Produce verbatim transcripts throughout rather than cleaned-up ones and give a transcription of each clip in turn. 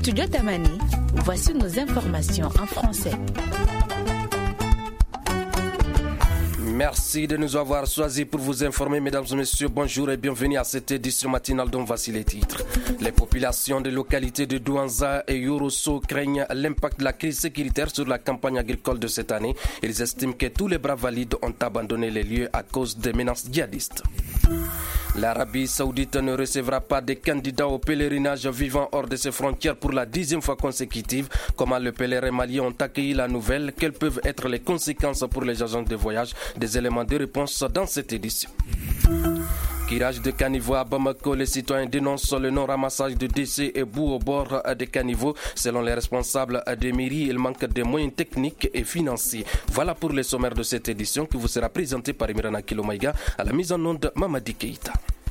Studio Tamani, voici nos informations en français. Merci de nous avoir choisis pour vous informer, mesdames et messieurs. Bonjour et bienvenue à cette édition matinale dont voici les titres. Les populations des localités de Douanza et Yorosso craignent l'impact de la crise sécuritaire sur la campagne agricole de cette année. Ils estiment que tous les bras valides ont abandonné les lieux à cause des menaces djihadistes. L'Arabie Saoudite ne recevra pas des candidats au pèlerinage vivant hors de ses frontières pour la dixième fois consécutive. Comment les pèlerins maliens ont accueilli la nouvelle? Quelles peuvent être les conséquences pour les agences de voyage? Des éléments de réponse dans cette édition. Curage de caniveaux à Bamako, les citoyens dénoncent le non-ramassage de déchets et boue au bord des caniveaux. Selon les responsables des mairies, il manque de moyens techniques et financiers. Voilà pour les sommaires de cette édition qui vous sera présentée par Emirana Kilomaïga à la mise en onde Mamadi Keïta.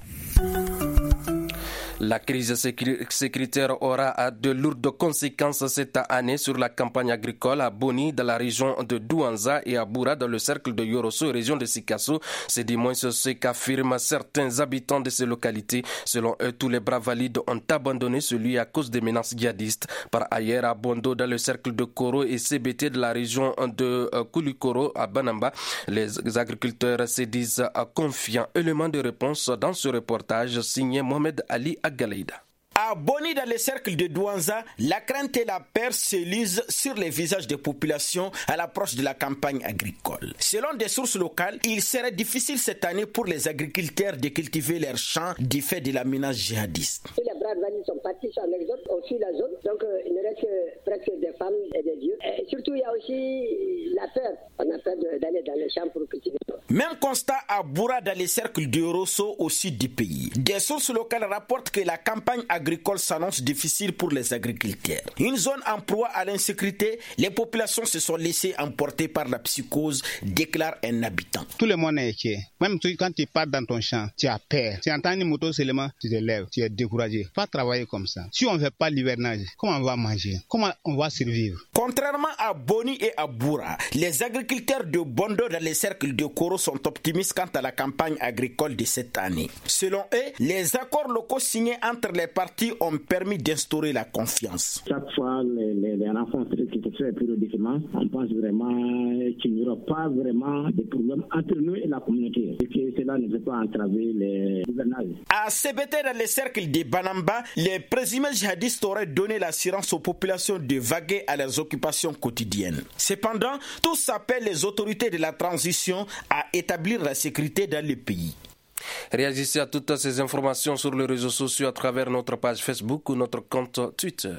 La crise sécuritaire aura de lourdes conséquences cette année sur la campagne agricole à Boni, dans la région de Douanza, et à Boura, dans le cercle de Yorosso, région de Sikasso. C'est du moins ce qu'affirment certains habitants de ces localités. Selon eux, tous les bras valides ont abandonné celui à cause des menaces djihadistes. Par ailleurs, à Bondo, dans le cercle de Koro et C B T de la région de Koulikoro, à Banamba, les agriculteurs se disent confiants. Élément de réponse dans ce reportage signé Mohamed Ali Agalaïda. À Boni, dans le cercle de Douanza, la crainte et la peur se lisent sur les visages des populations à l'approche de la campagne agricole. Selon des sources locales, il serait difficile cette année pour les agriculteurs de cultiver leurs champs du fait de la menace djihadiste. Les bras valides sont partis sur l'exode, aussi la zone, donc euh, il ne reste que presque des femmes et des vieux. Et surtout, il y a aussi la peur. On a peur de, d'aller dans les champs pour cultiver. Même constat à Boura, dans les cercles de Rosso, au sud du pays. Des sources locales rapportent que la campagne agricole s'annonce difficile pour les agriculteurs. Une zone en proie à l'insécurité, les populations se sont laissées emporter par la psychose, déclare un habitant. Tout le monde est inquiet. Même quand tu pars dans ton champ, tu as peur. Tu entends une moto seulement, tu te lèves, tu es découragé. Pas travailler comme ça. Si on ne fait pas l'hivernage, comment on va manger? Comment on va survivre? Contrairement à Boni et à Boura, les agriculteurs de Bondo dans les cercles de Koro sont optimistes quant à la campagne agricole de cette année. Selon eux, les accords locaux signés entre les parties ont permis d'instaurer la confiance. Chaque fois, les, les, les rencontres qui se font périodiquement, on pense vraiment qu'il n'y aura pas vraiment de problème entre nous et la communauté, et que cela ne peut pas entraver les gouvernages. À C B T, dans les cercles de Banamba, les présumés djihadistes auraient donné l'assurance aux populations de vaguer à leurs occupations quotidiennes. Cependant, tous appellent les autorités de la transition à établir la sécurité dans le pays. Réagissez à toutes ces informations sur les réseaux sociaux à travers notre page Facebook ou notre compte Twitter.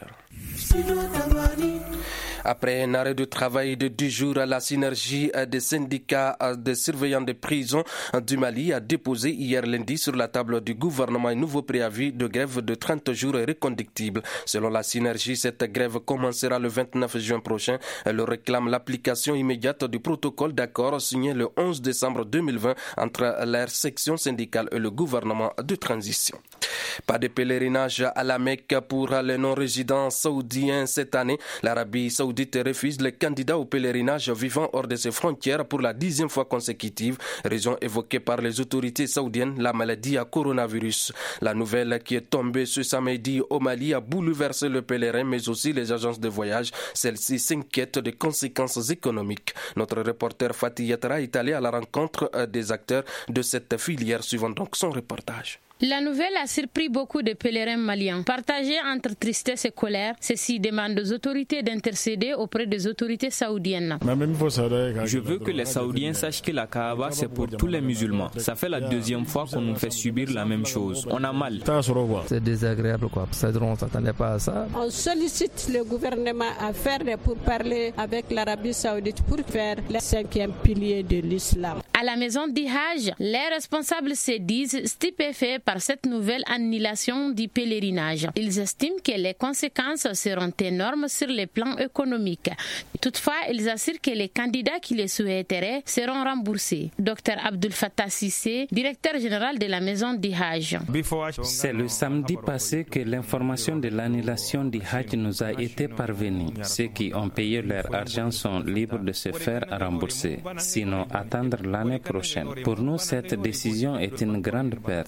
Après un arrêt de travail de dix jours, la synergie des syndicats des surveillants des prisons du Mali a déposé hier lundi sur la table du gouvernement un nouveau préavis de grève de trente jours reconductible. Selon la synergie, cette grève commencera le vingt-neuf juin prochain. Elle réclame l'application immédiate du protocole d'accord signé le onze décembre deux mille vingt entre leur section syndicale et le gouvernement de transition. Pas de pèlerinage à la Mecque pour les non-résidents saoudiens cette année. L'Arabie Saoudite refuse les candidats au pèlerinage vivant hors de ses frontières pour la dixième fois consécutive. Raison évoquée par les autorités saoudiennes, la maladie à coronavirus. La nouvelle qui est tombée ce samedi au Mali a bouleversé le pèlerin, mais aussi les agences de voyage. Celles-ci s'inquiètent des conséquences économiques. Notre reporter Fatih Yatra est allé à la rencontre des acteurs de cette filière, suivant donc son reportage. La nouvelle a surpris beaucoup de pèlerins maliens. Partagés entre tristesse et colère, ceux-ci demandent aux autorités d'intercéder auprès des autorités saoudiennes. Je veux que les Saoudiens sachent que la Kaaba, c'est pour tous les musulmans. Ça fait la deuxième fois qu'on nous fait subir la même chose. On a mal. C'est désagréable, quoi. On ne s'attendait pas à ça. On sollicite le gouvernement à faire pour parler avec l'Arabie Saoudite pour faire le cinquième pilier de l'islam. À la maison d'Ihaj, les responsables se disent stupéfaits par cette nouvelle annulation du pèlerinage. Ils estiment que les conséquences seront énormes sur le plan économique. Toutefois, ils assurent que les candidats qui le souhaiteraient seront remboursés. Docteur Abdul Fattah Sissé, directeur général de la maison du Hajj. C'est le samedi passé que l'information de l'annulation du Hajj nous a été parvenue. Ceux qui ont payé leur argent sont libres de se faire rembourser, sinon attendre l'année prochaine. Pour nous, cette décision est une grande perte.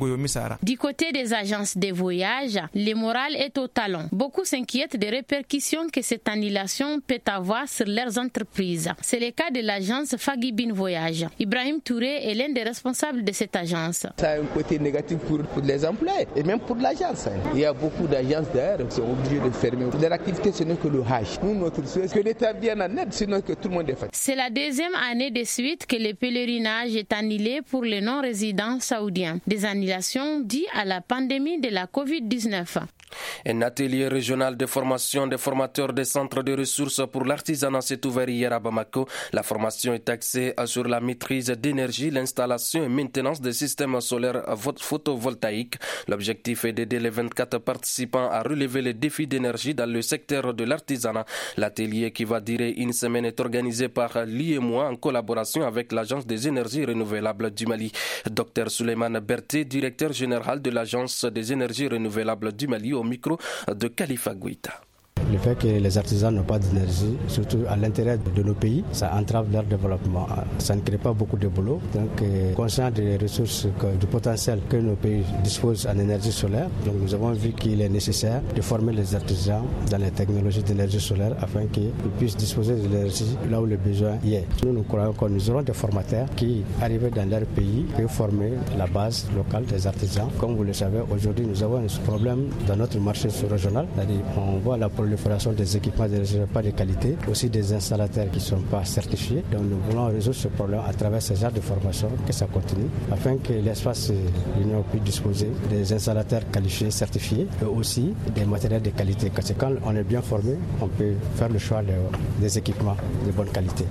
Du côté des agences de voyage, le moral est au talon. Beaucoup s'inquiètent des répercussions que cette annulation peut avoir sur leurs entreprises. C'est le cas de l'agence Fagibin Voyage. Ibrahim Touré est l'un des responsables de cette agence. Ça a un côté négatif pour, pour les employés et même pour l'agence. Il y a beaucoup d'agences d'ailleurs qui sont obligées de fermer. Leur activité, ce n'est que le Hajj. Nous, notre souhait, c'est que l'État vienne en aide, sinon que tout le monde est fatigué. C'est la deuxième année de suite que le pèlerinage est annulé pour les non-résidents saoudiens. Des annulations dues à la pandémie de la covid dix-neuf. Un atelier régional de formation des formateurs des centres de ressources pour l'artisanat s'est ouvert hier à Bamako. La formation est axée sur la maîtrise d'énergie, l'installation et maintenance des systèmes solaires photovoltaïques. L'objectif est d'aider les vingt-quatre participants à relever les défis d'énergie dans le secteur de l'artisanat. L'atelier, qui va durer une semaine, est organisé par l'I M O A en collaboration avec l'Agence des énergies renouvelables du Mali. Docteur Souleymane Berté, directeur général de l'Agence des énergies renouvelables du Mali, au micro de Khalifa Gouita. Le fait que les artisans n'ont pas d'énergie, surtout à l'intérieur de nos pays, ça entrave leur développement. Ça ne crée pas beaucoup de boulot. Donc, conscient des ressources, du potentiel que nos pays disposent en énergie solaire, donc nous avons vu qu'il est nécessaire de former les artisans dans les technologies d'énergie solaire afin qu'ils puissent disposer de l'énergie là où le besoin y est. Nous, nous croyons que nous aurons des formateurs qui, arrivés dans leur pays, peuvent former la base locale des artisans. Comme vous le savez, aujourd'hui, nous avons un problème dans notre marché régional. C'est-à-dire, on voit la prolifération des équipements d'énergie pas de qualité, aussi des installateurs qui ne sont pas certifiés. Donc nous voulons résoudre ce problème à travers ce genre de formation, que ça continue, afin que l'espace l'Union puisse disposer des installateurs qualifiés, certifiés, et aussi des matériels de qualité. Parce que quand on est bien formé, on peut faire le choix de, des équipements de bonne qualité.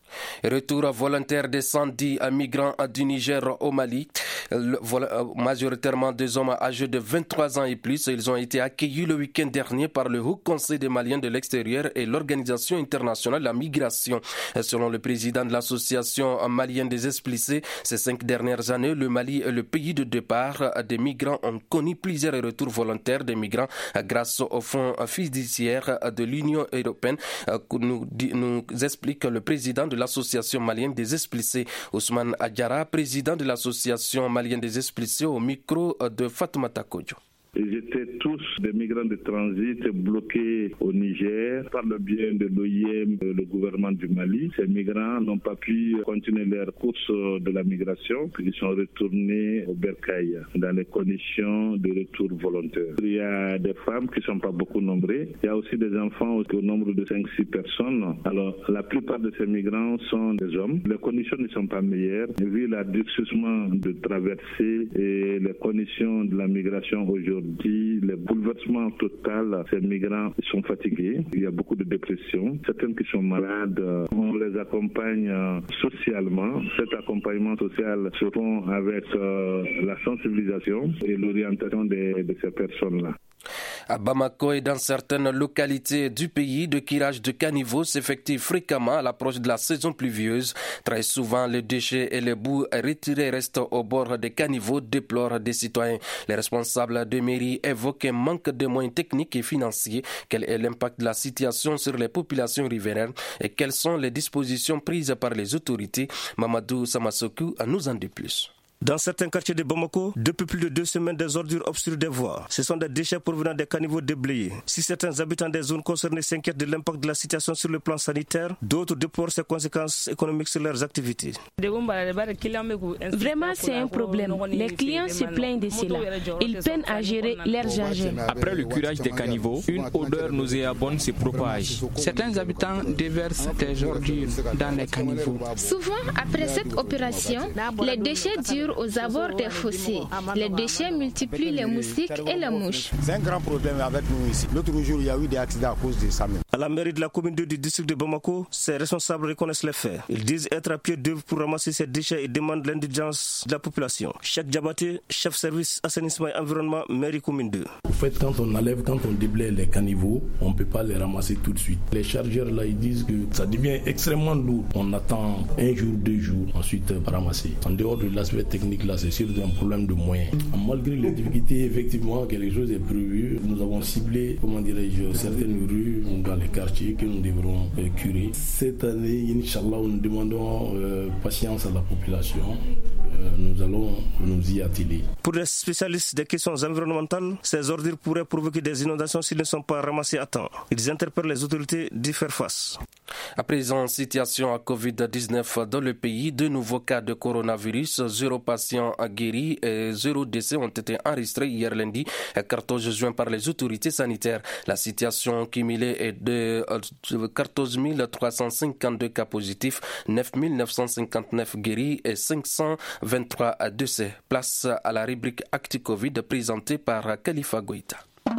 Retour volontaire des cent dix migrants du Niger au Mali. Majoritairement des hommes âgés de vingt-trois ans et plus, ils ont été accueillis le week-end dernier par le Haut Conseil des Maliens de l'extérieur et l'Organisation internationale de la migration. Selon le président de l'association malienne des expulsés, ces cinq dernières années, le Mali est le pays de départ des migrants. On connaît plusieurs retours volontaires des migrants grâce au fonds fiduciaire de l'Union européenne, nous, nous explique le président de l'association malienne des expulsés, Ousmane Adjara, président de l'association malienne des expulsés, au micro de Fatoumata Kodjo. Ils étaient tous des migrants de transit bloqués au Niger par le biais de l'O I M, le gouvernement du Mali. Ces migrants n'ont pas pu continuer leur course de la migration, puis ils sont retournés au Bercail dans les conditions de retour volontaire. Il y a des femmes qui ne sont pas beaucoup nombreuses. Il y a aussi des enfants au nombre de cinq six personnes. Alors, la plupart de ces migrants sont des hommes. Les conditions ne sont pas meilleures. Vu le durcissement de traversée et les conditions de la migration aujourd'hui, les bouleversements total, ces migrants sont fatigués, il y a beaucoup de dépression. Certaines qui sont malades, on les accompagne socialement. Cet accompagnement social se fait avec euh, la sensibilisation et l'orientation de, de ces personnes-là. À Bamako et dans certaines localités du pays, de curage de caniveaux s'effectue fréquemment à l'approche de la saison pluvieuse. Très souvent, les déchets et les boues retirés restent au bord des caniveaux, déplorent des citoyens. Les responsables de mairie évoquent un manque de moyens techniques et financiers. Quel est l'impact de la situation sur les populations riveraines et quelles sont les dispositions prises par les autorités? Mamadou Samasokou nous en dit plus. Dans certains quartiers de Bamako, depuis plus de deux semaines, des ordures obstruent des voies. Ce sont des déchets provenant des caniveaux déblayés. Si certains habitants des zones concernées s'inquiètent de l'impact de la situation sur le plan sanitaire, d'autres déplorent ses conséquences économiques sur leurs activités. Vraiment, c'est un problème. Les clients se plaignent de cela. Ils peinent à gérer leurs jardins. Après le curage des caniveaux, une odeur nauséabonde se propage. Certains habitants déversent des ordures dans les caniveaux. Souvent, après cette opération, les déchets durent aux abords des fossés. Les déchets multiplient les moustiques et les mouches. C'est un grand problème avec nous ici. L'autre jour, il y a eu des accidents à cause de ça même. À la mairie de la commune deux du district de Bamako, ces responsables reconnaissent les faits. Ils disent être à pied d'œuvre pour ramasser ces déchets et demandent l'indulgence de la population. Cheikh Diabaté, chef service assainissement et environnement, mairie commune deux. En fait, quand on enlève, quand on déblaye les caniveaux, on ne peut pas les ramasser tout de suite. Les chargeurs là, ils disent que ça devient extrêmement lourd. On attend un jour, deux jours, ensuite ramasser. En dehors de l'aspect technique, là, c'est sûr un problème de moyens. Malgré les difficultés, effectivement, quelque chose est prévu. Nous avons ciblé, comment dirais-je, certaines rues dans les quartiers que nous devrons euh, curer. Cette année, Inch'Allah, nous demandons euh, patience à la population. nous allons nous y atteler. Pour les spécialistes des questions environnementales, ces ordures pourraient provoquer des inondations s'ils ne sont pas ramassés à temps. Ils interpellent les autorités d'y faire face. À présent, situation à covid dix-neuf dans le pays. Deux nouveaux cas de coronavirus, zéro patient guéri et zéro décès ont été enregistrés hier lundi, quatorze juin, par les autorités sanitaires. La situation cumulée est de quatorze mille trois cent cinquante-deux cas positifs, neuf mille neuf cent cinquante-neuf guéris et cinq cent vingt-trois décès. Place à la rubrique Acti-Covid présentée par Khalifa Goïta.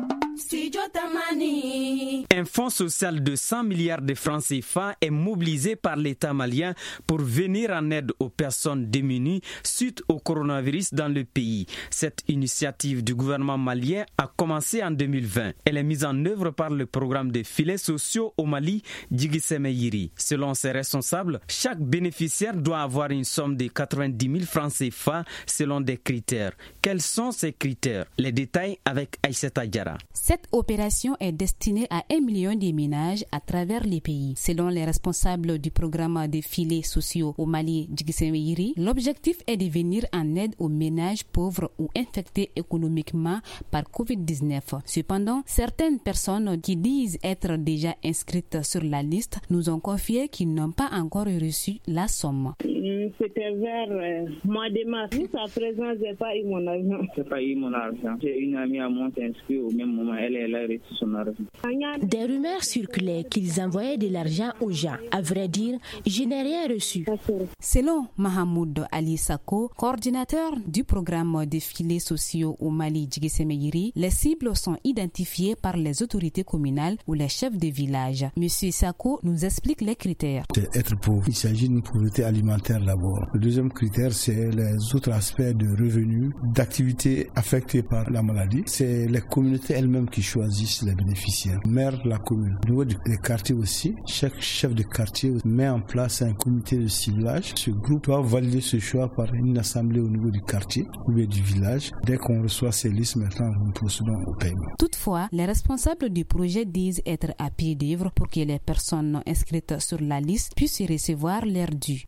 Un fonds social de cent milliards de francs C F A est mobilisé par l'État malien pour venir en aide aux personnes démunies suite au coronavirus dans le pays. Cette initiative du gouvernement malien a commencé en deux mille vingt. Elle est mise en œuvre par le programme de filets sociaux au Mali, Djigiseme Yiri. Selon ses responsables, chaque bénéficiaire doit avoir une somme de quatre-vingt-dix mille francs C F A selon des critères. Quels sont ces critères? Les détails avec Aïssata Diarra. Cette opération est destinée à un million de ménages à travers les pays. Selon les responsables du programme des filets sociaux au Mali, Djigiseme Yiri, l'objectif est de venir en aide aux ménages pauvres ou infectés économiquement par covid dix-neuf. Cependant, certaines personnes qui disent être déjà inscrites sur la liste nous ont confié qu'ils n'ont pas encore reçu la somme. C'était vers euh, mois de mars. Jusqu'à présent, je n'ai pas eu mon argent. Je n'ai pas eu mon argent. J'ai une amie à moi qui est inscrite au même moment. Elle, elle a reçu son argent. Des rumeurs circulaient qu'ils envoyaient de l'argent aux gens. À vrai dire, je n'ai rien reçu. Selon Mahamoud Ali Sako, coordinateur du programme des filets sociaux au Mali, Djigiseme Yiri, les cibles sont identifiées par les autorités communales ou les chefs de village. Monsieur Sako nous explique les critères. C'est être pauvre. Il s'agit d'une pauvreté alimentaire d'abord. Le deuxième critère, c'est les autres aspects de revenus, d'activités affectées par la maladie. C'est les communautés elles-mêmes qui choisissent les bénéficiaires. Maire de la commune. Au niveau des quartiers aussi, chaque chef de quartier met en place un comité de ciblage. Ce groupe doit valider ce choix par une assemblée au niveau du quartier ou bien du village. Dès qu'on reçoit ces listes, maintenant, nous procédons au paiement. Toutefois, les responsables du projet disent être à pied d'œuvre pour que les personnes inscrites sur la liste puissent recevoir leur dû.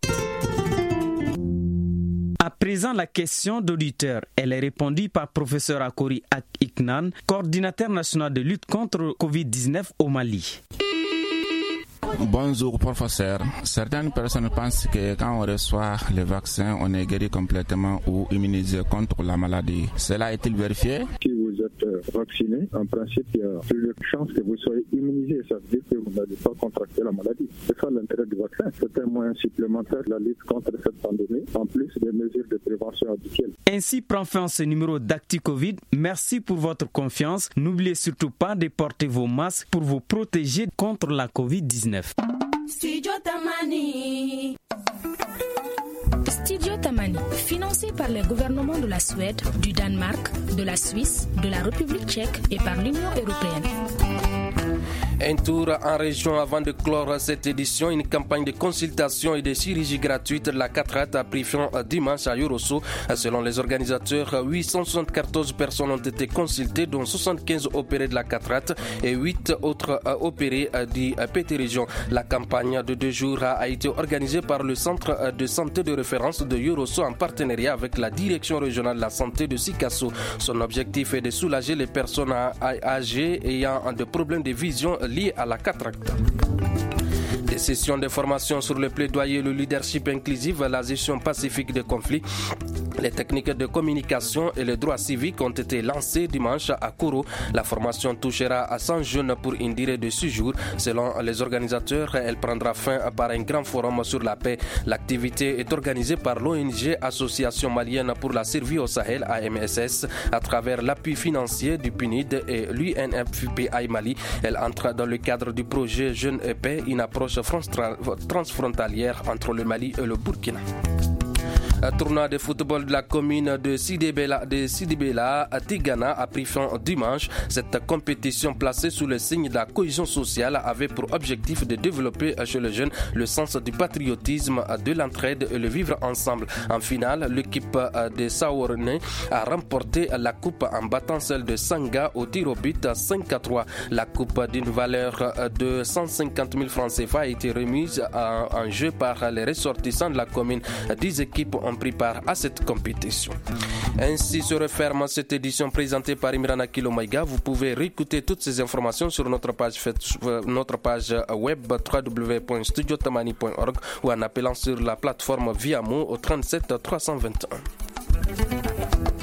À présent, la question d'auditeur, elle est répondue par professeur Akori Ak-Iknan, coordinateur national de lutte contre covid dix-neuf au Mali. Bonjour professeur. Certaines personnes pensent que quand on reçoit le vaccin, on est guéri complètement ou immunisé contre la maladie. Cela est-il vérifié? Si vous êtes vacciné, en principe, il y a plus de chances que vous soyez immunisé. Ça veut dire que vous n'allez pas contracter la maladie. C'est ça l'intérêt du vaccin. C'est un moyen supplémentaire de la lutte contre cette pandémie, en plus des mesures de prévention habituelles. Ainsi prend fin ce numéro d'Acti-Covid. Merci pour votre confiance. N'oubliez surtout pas de porter vos masques pour vous protéger contre la covid dix-neuf. Studio Tamani. Studio Tamani, financé par les gouvernements de la Suède, du Danemark, de la Suisse, de la République tchèque et par l'Union européenne. Un tour en région avant de clore cette édition. Une campagne de consultation et de chirurgie gratuite de la cataracte a pris fin dimanche à Yorosso. Selon les organisateurs, huit cent soixante-quatorze personnes ont été consultées, dont soixante-quinze opérées de la cataracte et huit autres opérées du Pété-Région. La campagne de deux jours a été organisée par le centre de santé de référence de Yorosso en partenariat avec la direction régionale de la santé de Sikasso. Son objectif est de soulager les personnes âgées ayant des problèmes de vision liés à la cataracte. Des sessions de formation sur le plaidoyer, le leadership inclusif, la gestion pacifique des conflits, les techniques de communication et les droits civiques ont été lancées dimanche à Kourou. La formation touchera à cent jeunes pour une durée de six jours. Selon les organisateurs, elle prendra fin par un grand forum sur la paix. L'activité est organisée par l'O N G Association malienne pour la survie au Sahel, A M S S, à travers l'appui financier du P N I D et l'U N F P A Mali. Elle entre dans le cadre du projet Jeunes et Paix, une approche transfrontalière entre le Mali et le Burkina. Un tournoi de football de la commune de Sidibela, de Sidibela à Tigana a pris fin dimanche. Cette compétition placée sous le signe de la cohésion sociale avait pour objectif de développer chez les jeunes le sens du patriotisme, de l'entraide et le vivre ensemble. En finale, l'équipe de Saorne a remporté la coupe en battant celle de Sanga au tir au but cinq à trois. La coupe d'une valeur de cent cinquante mille francs C F A a été remise en jeu par les ressortissants de la commune. dix équipes ont pris part à cette compétition. Ainsi se referme cette édition présentée par Imrana Kilomaïga. Vous pouvez réécouter toutes ces informations sur notre page, notre page web w w w point studio tamani point org ou en appelant sur la plateforme Viamo au trente-sept trois cent vingt et un.